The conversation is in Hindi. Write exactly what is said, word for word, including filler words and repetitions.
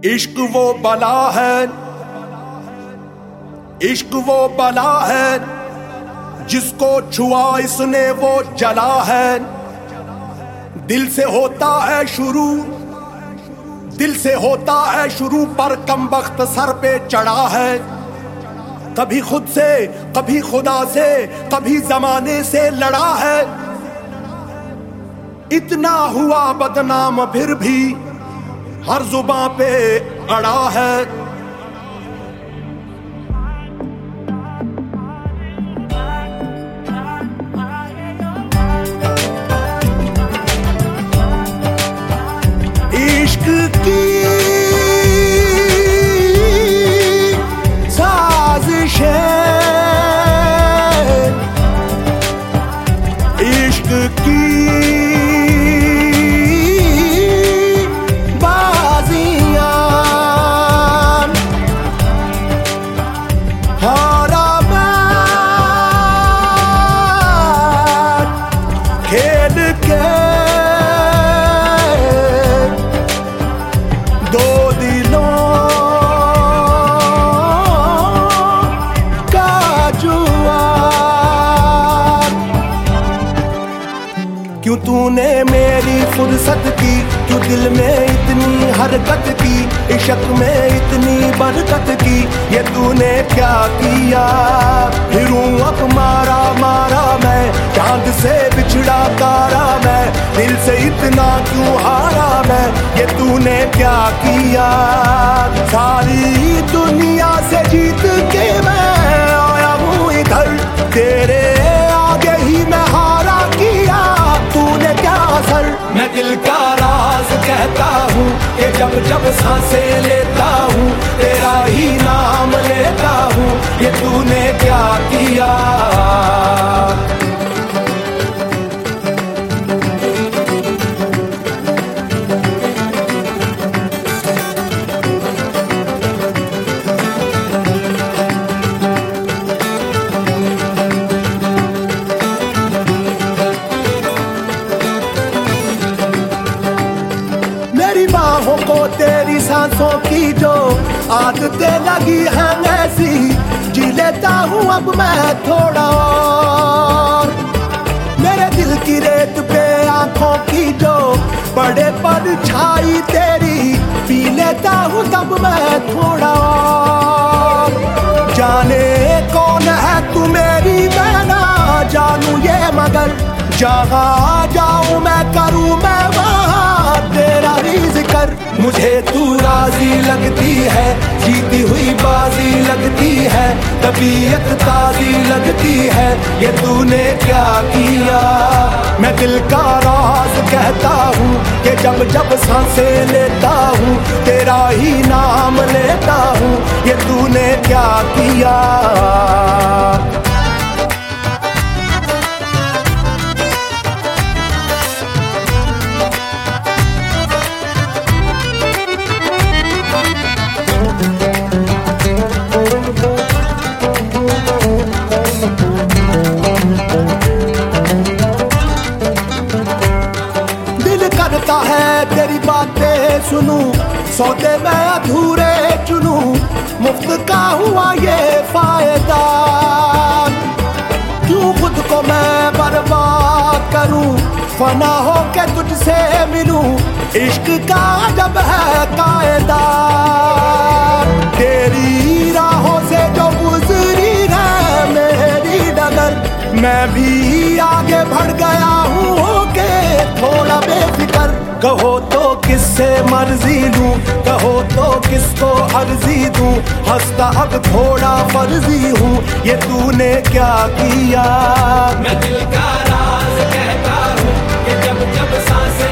इश्क वो बला है, इश्क वो बला है, जिसको छुआ इसने वो जला है। दिल से होता है शुरू, दिल से होता है शुरू, पर कमबख्त सर पे चढ़ा है। कभी खुद से, कभी खुदा से, कभी जमाने से लड़ा है। इतना हुआ बदनाम फिर भी हर जुबां पे अड़ा है। इश्क की साजिशें, इश्क की खेल के दो दिलों का जुआ। क्यों तूने मेरी फुर्सत की, क्यों दिल में इतनी हरकत की, इश्क में इतनी बरकत की, ये तूने क्या किया। फिरूं अब मारा मारा मैं, चांद से बिछड़ा तारा मैं, दिल से इतना क्यों हारा मैं, ये तूने क्या किया। सारी दुनिया से जीत के मैं आया हूँ इधर, तेरे आगे ही मैं हारा किया, तूने क्या असर। मैं दिल का राज कहता हूँ कि जब जब सांसें लेता हूँ, तेरा ही नाम लेता हूँ, ये तूने क्या किया। मेरी बाहों को तेरी सांसों की जो आदतें लगी हैं ऐसी, जी लेता हूँ अब मैं थोड़ा और। मेरे दिल की रेत पे आंखों की जो बड़े परछाई तेरी, पी लेता हूँ तब मैं थोड़ा और। जाने कौन है तू मेरी, मैं ना जानू ये, मगर जहाँ जाऊँ मैं करूँ मैं वहाँ तेरा ही जिक्र। मुझे तू राजी लगती है, जीती हुई बाजी लगती है, तबीयत ताजी लगती है, ये तूने क्या किया। मैं दिल का राज कहता हूँ कि जब जब सांसें लेता हूँ, तेरा ही नाम लेता हूँ, ये तूने क्या किया। करता है तेरी बातें सुनूं, सौदे मैं अधूरे चुनूं, मुफ्त का हुआ ये फायदा। क्यों खुद को मैं बर्बाद करूं, फना हो के तुझसे मिलूं, इश्क का जब है कायदा। तेरी राहों से जो गुजरी है मेरी डगर, मैं भी आगे बढ़ गया हूँ होके थोड़ा बेफिक्र। कहो तो किससे मर्जी लूं, कहो तो किसको अर्जी दूं, हंसता अब थोड़ा फर्जी हूँ, ये तूने क्या किया। मैं दिल का राज कहता हूँ कि जब जब सांसें